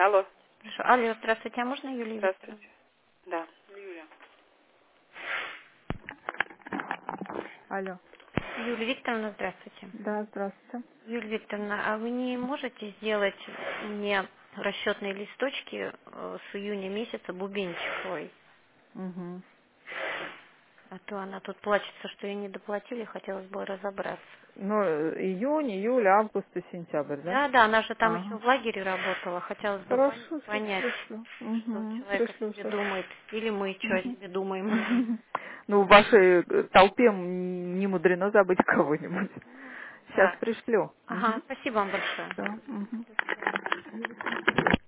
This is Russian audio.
Алло, Хорошо. Алло, здравствуйте, а можно Юлия Викторовна? здравствуйте. Да, Юля. Алло. Юлия Викторовна, здравствуйте. Да, здравствуйте. Юлия Викторовна, а вы не можете сделать мне расчетные листочки с июня месяца Бубенчиковой? Угу. А то она тут плачется, что ее не доплатили, хотелось бы разобраться. Ну, июнь, июль, август и сентябрь, да? Да, да, она же там еще Ага. в лагере работала, хотелось бы Хорошо, сейчас понять, пришлю. что Угу. человек о Пришлю себе сейчас. думает, или мы что о себе думаем. Ну, в вашей толпе не мудрено забыть кого-нибудь. Сейчас Да. пришлю. Ага, спасибо вам большое. Все. До свидания.